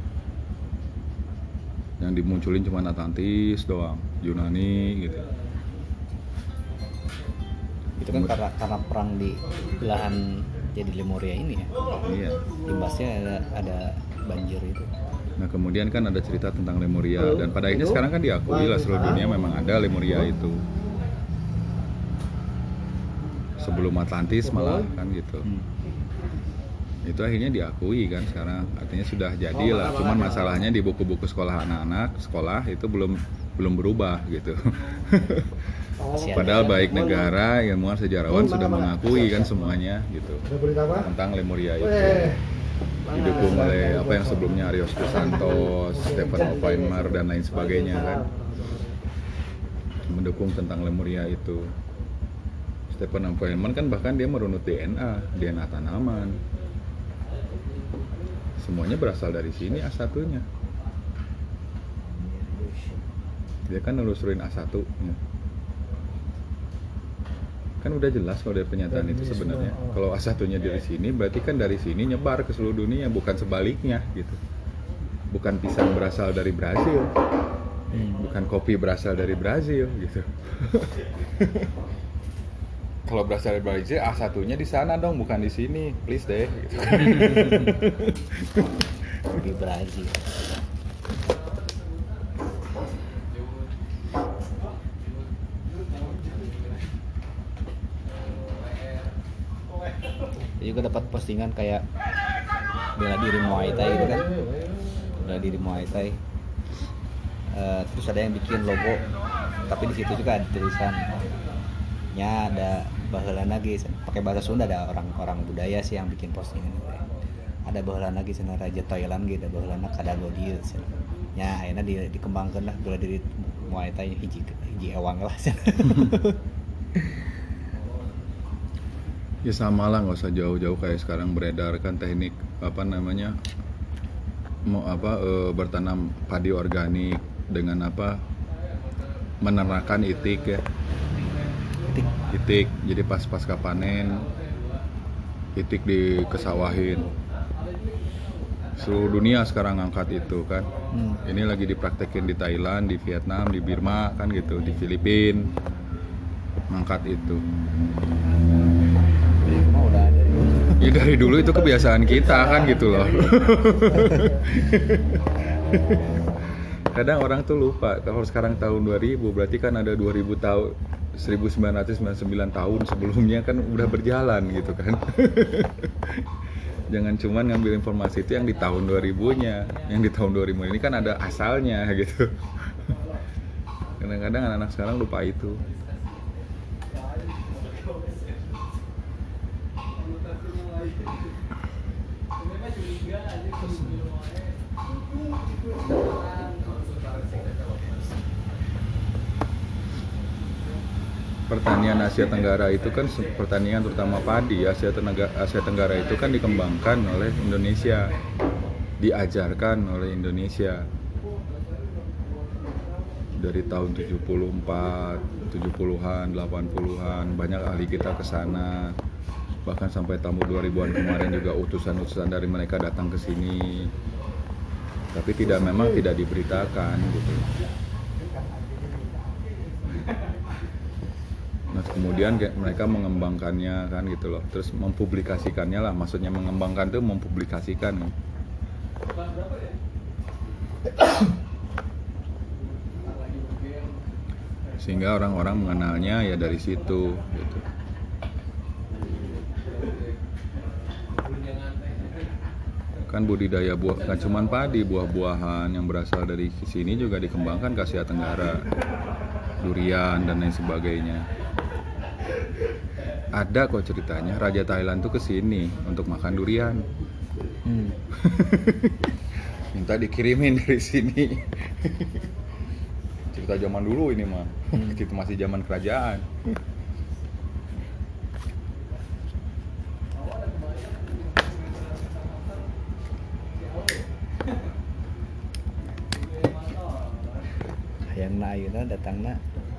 yang dimunculin cuma Atlantis doang, Yunani gitu. Itu kan karena, karena perang di belahan jadi Lemuria ini ya. Iya. Imbasnya ada, ada banjir itu. Nah, kemudian kan ada cerita tentang Lemuria, dan pada akhirnya sekarang kan diakui lah seluruh dunia memang ada Lemuria itu. Sebelum Atlantis malah kan gitu. Hmm. Itu akhirnya diakui kan sekarang, artinya sudah jadi lah. Cuman masalahnya di buku-buku sekolah anak-anak sekolah itu belum belum berubah gitu. Padahal baik negara, ilmuwan, sejarawan sudah mengakui kan semuanya gitu tentang Lemuria itu. didukung oleh apa yang sebelumnya Arios Santos, Stephen Oppenheimer dan lain sebagainya kan, mendukung tentang Lemuria itu. Stephen Oppenheimer kan bahkan dia merunut D N A, D N A tanaman. Semuanya berasal dari sini A satu-nya. Dia kan nelusurin A satu ya. Kan udah jelas kalau dari pernyataan itu sebenarnya. Kalau A satu-nya dari sini, berarti kan dari sini nyebar ke seluruh dunia, bukan sebaliknya gitu. Bukan pisang berasal dari Brazil, bukan kopi berasal dari Brazil gitu. Kalau berasal dari Brazil, A satu-nya di sana dong, bukan di sini, please deh. Gitu. Di Brazil. Juga dapat postingan kayak bela diri Muay Thai gitu kan, bela diri Muay Thai. Uh, terus ada yang bikin logo, tapi di situ juga ada tulisannya, ada baheula lagi pakai bahasa Sunda, ada orang-orang budaya sih yang bikin postingan itu. Ada baheula lagi sana raja Thailand gitu, baheula kada godi nya ayeuna di, dikembangkeun lah bela diri Muay Thai hiji hiji ewang lah. Ya sama lah, nggak usah jauh-jauh kayak sekarang beredar kan teknik apa namanya mau apa e, bertanam padi organik dengan apa menernakan itik ya, itik, itik. Jadi pas pasca panen itik dikesawahin. Seluruh dunia sekarang angkat itu kan. Hmm. Ini lagi dipraktekin di Thailand, di Vietnam, di Burma kan gitu, di Filipina ngangkat itu. Ya dari dulu itu kebiasaan kita kan gitu loh. Kadang orang tuh lupa kalau sekarang tahun dua ribu berarti kan ada dua ribu tahun, seribu sembilan ratus sembilan puluh sembilan tahun sebelumnya kan udah berjalan gitu kan. Jangan cuma ngambil informasi itu yang di tahun dua ribu-nya. Yang di tahun dua ribu ini kan ada asalnya gitu. Kadang-kadang anak-anak sekarang lupa itu. Pertanian Asia Tenggara itu kan pertanian terutama padi. Asia Tenggara, Asia Tenggara itu kan dikembangkan oleh Indonesia, diajarkan oleh Indonesia dari tahun tujuh puluh empat, tujuh puluhan, delapan puluhan, banyak ahli kita ke sana. Bahkan sampai tahun dua ribuan kemarin juga utusan-utusan dari mereka datang ke sini. Tapi tidak memang tidak diberitakan gitu. Nah, kemudian mereka mengembangkannya kan gitu loh, terus mempublikasikannya lah, maksudnya mengembangkan tuh mempublikasikan kan. Sehingga orang-orang mengenalnya ya dari situ gitu. Kan budidaya buah, kan cuman padi, buah-buahan yang berasal dari sini juga dikembangkan ke Asia Tenggara, durian dan lain sebagainya. Ada kok ceritanya, Raja Thailand tuh kesini untuk makan durian. Hmm. Minta dikirimin dari sini. Cerita zaman dulu ini mah, hmm. Itu masih zaman kerajaan. Yang na ayeuna datangna.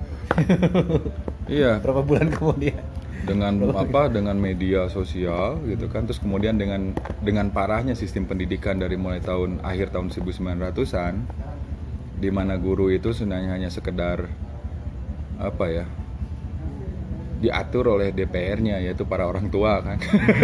Iya. Berapa bulan kemudian? Dengan apa? Dengan media sosial gitu kan. Terus kemudian dengan dengan parahnya sistem pendidikan dari mulai tahun akhir tahun seribu sembilan ratusan, di mana guru itu sebenarnya hanya sekedar apa ya? Diatur oleh D P R-nya, yaitu para orang tua kan.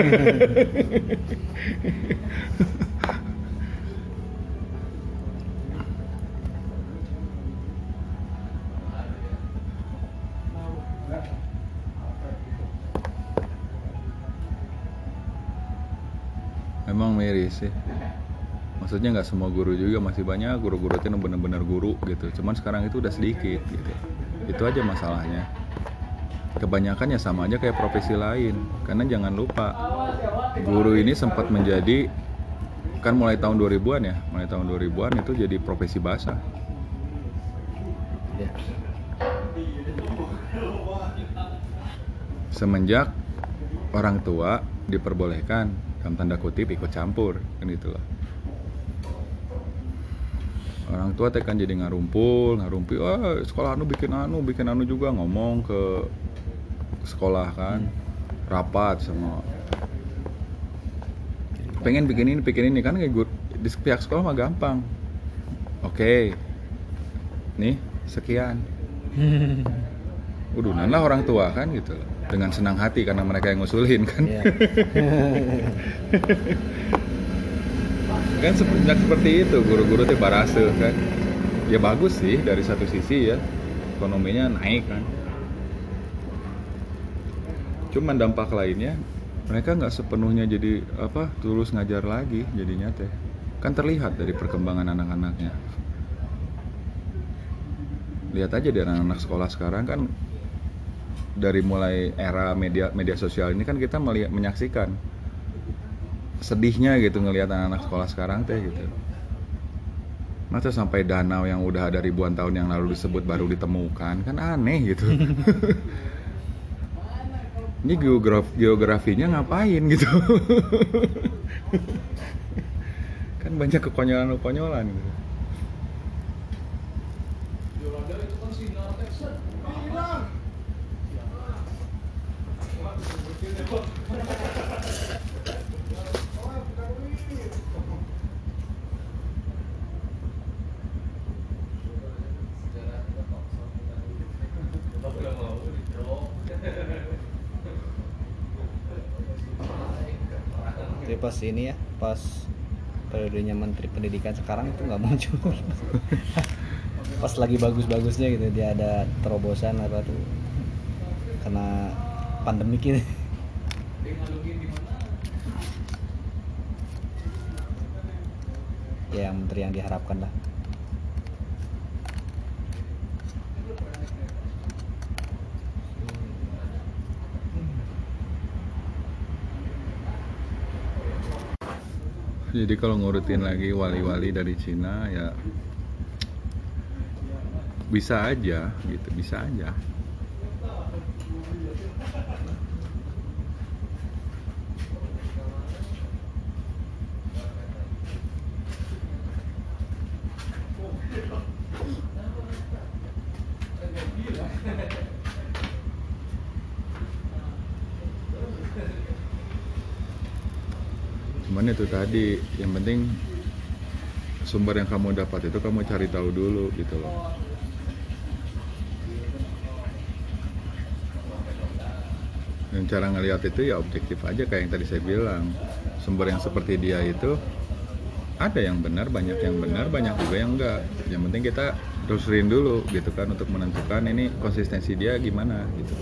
Emang miris sih. Maksudnya nggak semua guru juga, masih banyak guru-guru itu yang benar-benar guru gitu. Cuman sekarang itu udah sedikit gitu. Itu aja masalahnya. Kebanyakan ya sama aja kayak profesi lain. Karena jangan lupa, guru ini sempat menjadi kan mulai tahun dua ribuan ya, mulai tahun dua ribuan itu jadi profesi basah. Ya. Semenjak orang tua diperbolehkan dalam tanda kutip ikut campur kan itulah. Orang tua teh kan jadi ngarumpul, ngarumpul, wah sekolah anu bikin anu, bikin anu juga ngomong ke sekolah kan, rapat sama pengen bikin ini, bikin ini kan kayak gue di pihak sekolah mah gampang. Oke, nih sekian. Udunan lah orang tua kan gitu loh. Dengan senang hati karena mereka yang ngusulin kan. Iya. Kan semenjak seperti itu guru-guru teh barase kan. Ya bagus sih dari satu sisi ya, ekonominya naik kan. Cuman dampak lainnya mereka nggak sepenuhnya jadi apa tulus ngajar lagi jadinya teh. Kan terlihat dari perkembangan anak-anaknya. Lihat aja dari anak-anak sekolah sekarang kan, dari mulai era media media sosial ini kan kita melihat menyaksikan sedihnya gitu ngelihat anak-anak sekolah sekarang teh gitu. Masa sampai danau yang udah ada ribuan tahun yang lalu disebut baru ditemukan, kan aneh gitu. Ini geograf geografinya ngapain gitu. Kan banyak kekonyolan-kekonyolan gitu. Jadi pas ini ya, pas periodenya Menteri Pendidikan sekarang itu nggak muncul. Pas lagi bagus-bagusnya gitu dia ada terobosan apa tuh karena pandemik ini. Ya yang menteri yang diharapkan lah. Jadi kalau ngurutin lagi wali-wali dari Cina ya bisa aja gitu, bisa aja. Cuman itu tadi, yang penting sumber yang kamu dapat itu kamu cari tahu dulu gitu loh. Dan cara ngelihat itu ya objektif aja kayak yang tadi saya bilang. Sumber yang seperti dia itu ada yang benar, banyak yang benar, banyak juga yang enggak. Yang penting kita terusin dulu gitu kan untuk menentukan ini konsistensi dia gimana gitu.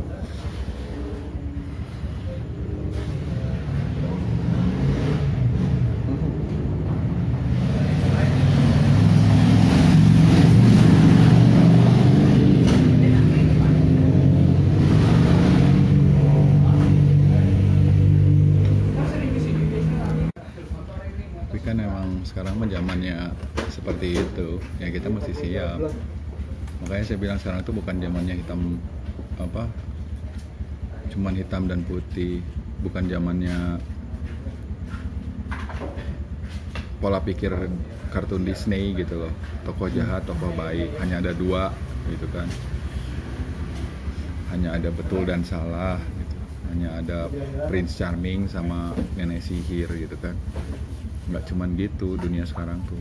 Kan emang sekarang mah zamannya seperti itu ya, kita mesti siap. Makanya saya bilang sekarang itu bukan zamannya hitam apa cuman hitam dan putih, bukan zamannya pola pikir kartun Disney gitu loh, tokoh jahat tokoh baik hanya ada dua gitu kan, hanya ada betul dan salah gitu, hanya ada Prince Charming sama nenek sihir gitu kan. Nggak cuman gitu dunia sekarang tuh,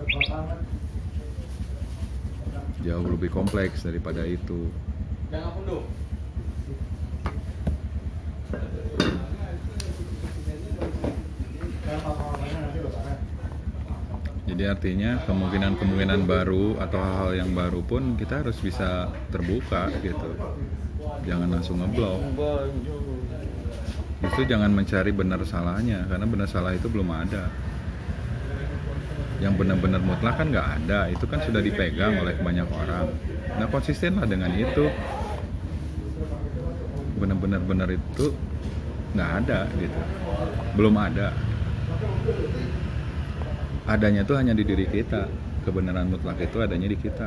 jauh lebih kompleks daripada itu. Jadi artinya kemungkinan-kemungkinan baru atau hal-hal yang baru pun kita harus bisa terbuka gitu, jangan langsung ngeblok. Justru jangan mencari benar salahnya, karena benar salah itu belum ada. Yang benar-benar mutlak kan nggak ada, itu kan sudah dipegang oleh banyak orang. Nah konsistenlah dengan itu. Benar-benar benar itu nggak ada gitu, belum ada. adanya tuh hanya di diri kita. Kebenaran mutlak itu adanya di kita.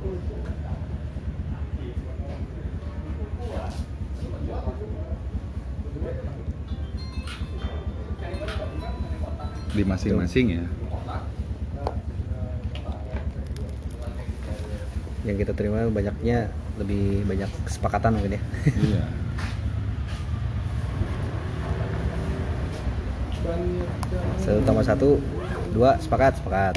Di masing-masing ya. Yang kita terima banyaknya lebih banyak kesepakatan mungkin ya. Iya. Satu tambah satu, dua, sepakat, sepakat.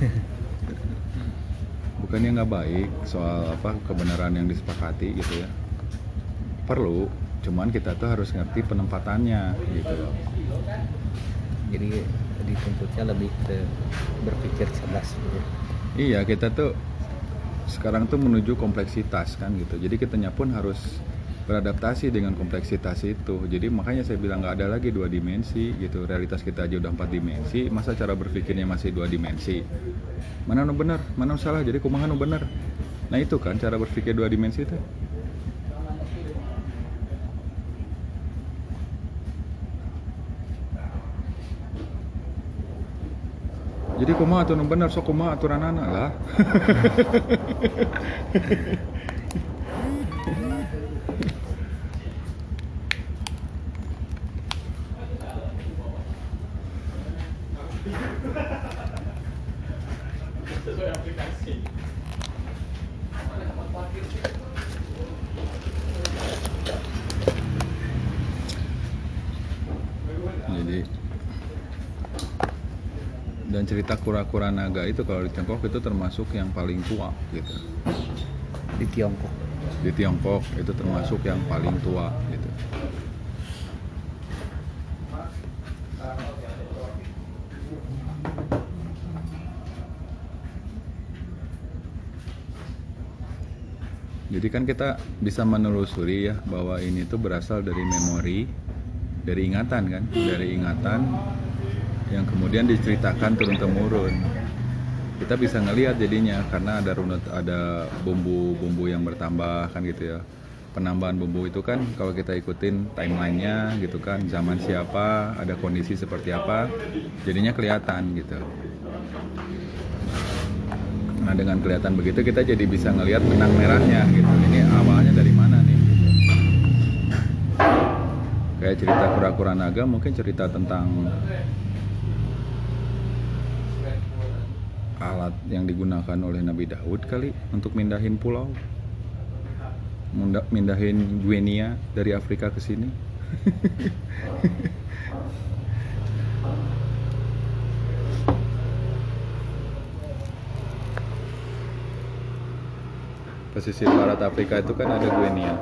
Bukannya nggak baik soal apa kebenaran yang disepakati gitu ya. Perlu, cuman kita tuh harus ngerti penempatannya gitu. Jadi dituntutnya lebih ke berpikir cerdas gitu. Iya, kita tuh sekarang tuh menuju kompleksitas kan gitu. Jadi kitanya pun harus beradaptasi dengan kompleksitas itu. Jadi makanya saya bilang nggak ada lagi dua dimensi gitu. Realitas kita aja udah empat dimensi, masa cara berpikirnya masih dua dimensi? Mana nu benar, mana nu salah? Jadi kumaha nu benar? Nah itu kan cara berpikir dua dimensi itu. Jadi kumaha atuh nu bener, sok kumaha aturanana lah. Sesuai aplikasi. Jadi dan cerita kura-kura naga itu kalau di Tiongkok itu termasuk yang paling tua gitu. Di Tiongkok. Di Tiongkok itu termasuk yang paling tua gitu. Jadi kan kita bisa menelusuri ya bahwa ini tuh berasal dari memori, dari ingatan kan, dari ingatan yang kemudian diceritakan turun-temurun. Kita bisa ngelihat jadinya karena ada runut, ada bumbu-bumbu yang bertambah kan gitu ya. Penambahan bumbu itu kan kalau kita ikutin timelinenya gitu kan, zaman siapa, ada kondisi seperti apa, jadinya kelihatan gitu. Nah dengan kelihatan begitu kita jadi bisa ngelihat benang merahnya gitu. Ini awalnya dari mana nih? Gitu. Kayak cerita kura-kura naga mungkin cerita tentang alat yang digunakan oleh Nabi Daud kali untuk mindahin pulau, mindahin Guinea dari Afrika ke sini. Pesisir barat Afrika itu kan ada Guinea.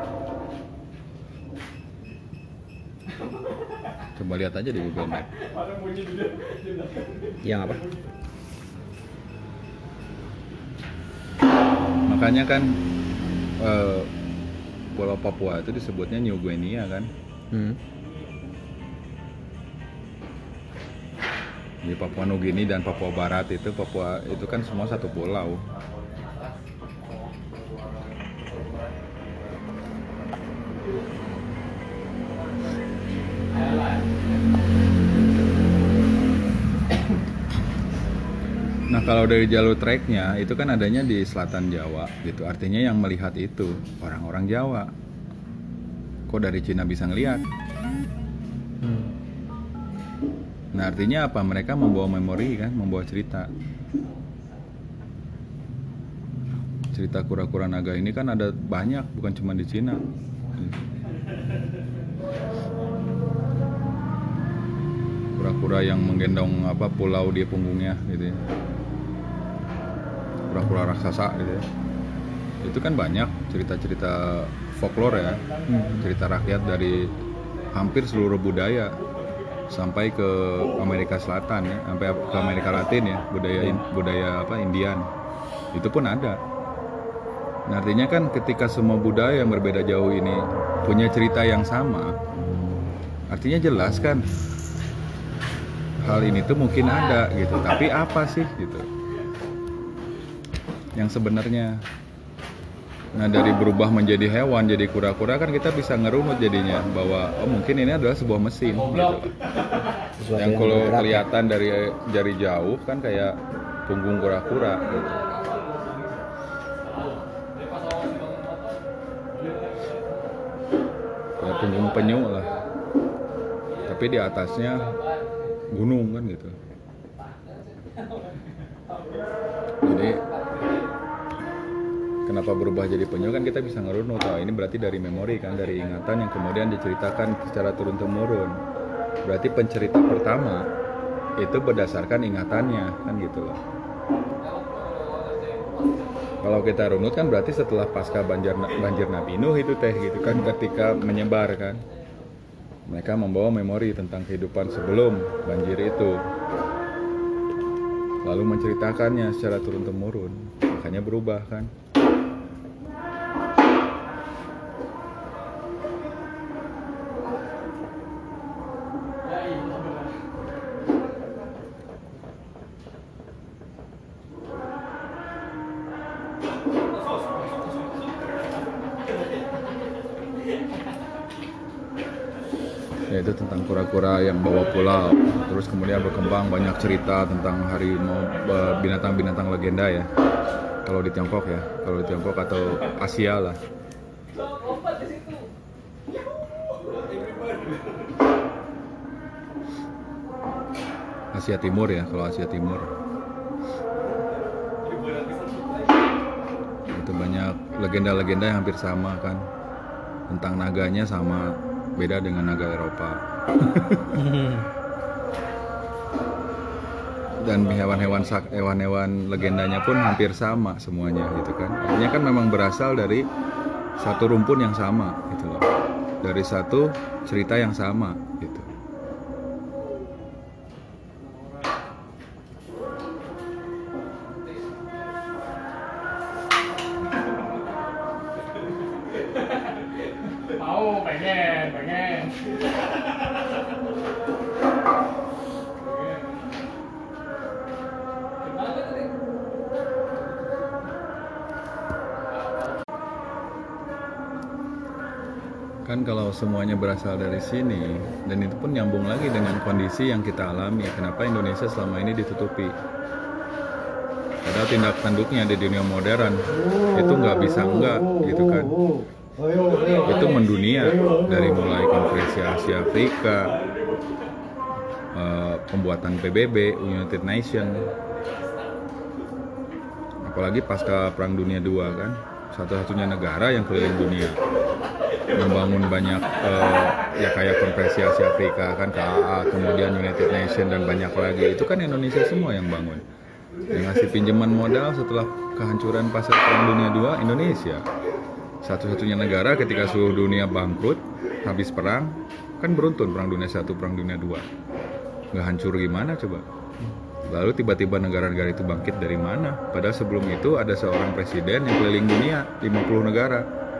Coba lihat aja di Google Map. Yang apa? Makanya kan eh, Pulau Papua itu disebutnya New Guinea kan. Hmm. Di Papua Nugini dan Papua Barat itu Papua itu kan semua satu pulau. Nah kalau dari jalur treknya itu kan adanya di selatan Jawa gitu. Artinya yang melihat itu orang-orang Jawa. Kok dari Cina bisa ngelihat? Hmm. Nah artinya apa? Mereka membawa memori kan, membawa cerita. Cerita kura-kura naga ini kan ada banyak, bukan cuma di Cina. Kura-kura yang menggendong apa pulau di punggungnya gitu ya. Kura-kura raksasa gitu ya. Itu kan banyak cerita-cerita folklore ya. Hmm. Cerita rakyat dari hampir seluruh budaya sampai ke Amerika Selatan ya, sampai ke Amerika Latin ya, budaya budaya apa Indian. Itu pun ada. Nah, artinya kan ketika semua budaya yang berbeda jauh ini punya cerita yang sama, artinya jelas kan hal ini tuh mungkin ada gitu, tapi apa sih gitu yang sebenarnya. Nah dari berubah menjadi hewan, jadi kura-kura kan kita bisa ngerunut jadinya bahwa oh mungkin ini adalah sebuah mesin gitu. Sesuatu Yang kalau bergerak. kelihatan dari dari jauh kan kayak punggung kura-kura gitu. Kayak punggung penyu lah. Tapi di atasnya gunung kan gitu. Jadi kenapa berubah jadi penyu kan kita bisa ngerunut, oh ini berarti dari memori kan, dari ingatan yang kemudian diceritakan secara turun-temurun. Berarti pencerita pertama itu berdasarkan ingatannya kan gitu loh. Kalau kita runut kan berarti setelah pasca banjir banjir Nabi Nuh itu teh gitu kan, ketika menyebar kan. Mereka membawa memori tentang kehidupan sebelum banjir itu. Lalu menceritakannya secara turun-temurun. Makanya berubah kan. Yaitu tentang kura-kura yang bawa pulau, terus kemudian berkembang banyak cerita tentang harimau, binatang-binatang legenda ya, kalau di Tiongkok ya, kalau di Tiongkok atau Asia lah. Asia Timur ya, kalau Asia Timur itu banyak legenda-legenda yang hampir sama kan, tentang naganya sama, beda dengan naga Eropa. Dan hewan-hewan hewan-hewan legendanya pun hampir sama semuanya gitu kan. Artinya kan memang berasal dari satu rumpun yang sama gitu loh. Dari satu cerita yang sama gitu. Mau pengen, pengen. Kan kalau semuanya berasal dari sini, dan itu pun nyambung lagi dengan kondisi yang kita alami, kenapa Indonesia selama ini ditutupi. Padahal tindak tanduknya di dunia modern itu nggak bisa enggak gitu kan. Itu mendunia, dari mulai konferensi Asia Afrika, eh, pembuatan P B B, United Nation, apalagi pasca Perang Dunia Dua kan, satu-satunya negara yang keliling dunia membangun banyak eh, ya kayak konferensi Asia Afrika kan, K A A, kemudian United Nation dan banyak lagi, itu kan Indonesia semua yang bangun. Yang ngasih pinjaman modal setelah kehancuran pasca Perang Dunia Dua, Indonesia. Satu-satunya negara ketika seluruh dunia bangkrut habis perang, kan beruntun Perang Dunia Satu, Perang Dunia Dua, nggak hancur gimana coba. Lalu tiba-tiba negara-negara itu bangkit dari mana? Padahal sebelum itu ada seorang presiden yang keliling dunia, lima puluh negara.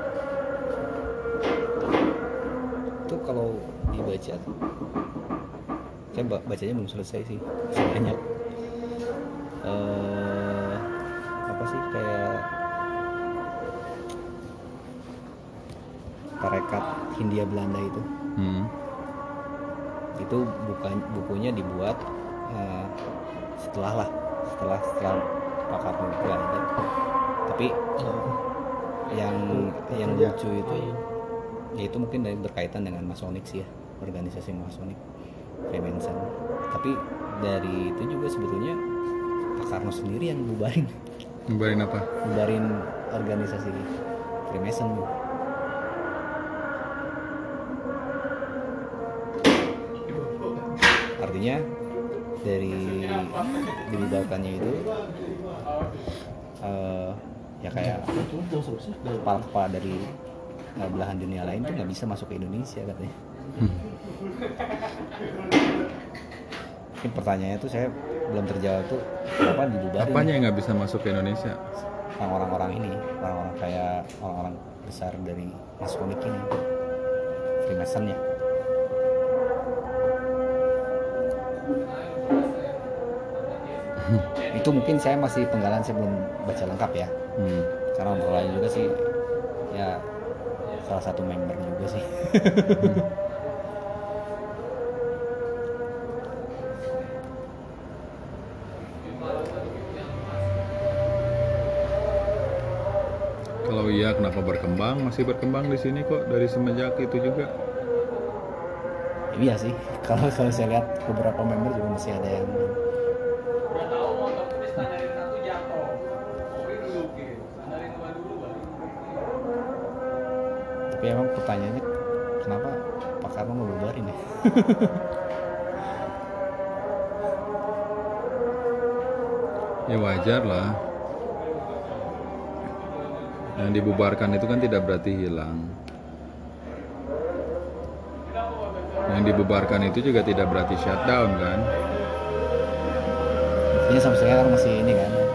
Itu kalau dibaca, saya bacanya belum selesai sih sebenarnya. Eh, apa sih kayak Tarekat Hindia Belanda itu, Hmm. itu bukan bukunya dibuat uh, setelah lah, setelah setelah pakar itu ada. Tapi yang yang lucu itu, yaitu mungkin dari berkaitan dengan Masonik sih ya, organisasi Masonik, Freemason. Tapi dari itu juga sebetulnya Pak Karno sendiri yang bubarin, Ngebarin apa? bubarin organisasi Freemason. Artinya dari dibubarkannya itu uh, ya kayak kepala-kepala dari uh, belahan dunia lain tuh nggak bisa masuk ke Indonesia katanya. Hmm. Mungkin pertanyaannya tuh saya belum terjawab tuh, kenapa dibubarin? Apanya yang nggak bisa masuk ke Indonesia? Orang-orang ini, orang-orang kayak orang-orang besar dari Masonik ini, Freemason ya. Hmm. Itu mungkin saya masih penggalan, saya belum baca lengkap ya. Hmm. Karena obrolannya juga sih ya salah satu member juga sih. Kalau iya, kenapa berkembang? Masih berkembang di sini kok dari semenjak itu juga. Iya sih, kalau kalau saya lihat beberapa member juga masih ada yang tapi emang pertanyaannya kenapa Pak Karno ngebubarin ya? Ya wajar lah. Yang dibubarkan itu kan tidak berarti hilang. Yang dibubarkan itu juga tidak berarti shutdown kan. Buktinya sampai sekarang masih ini kan,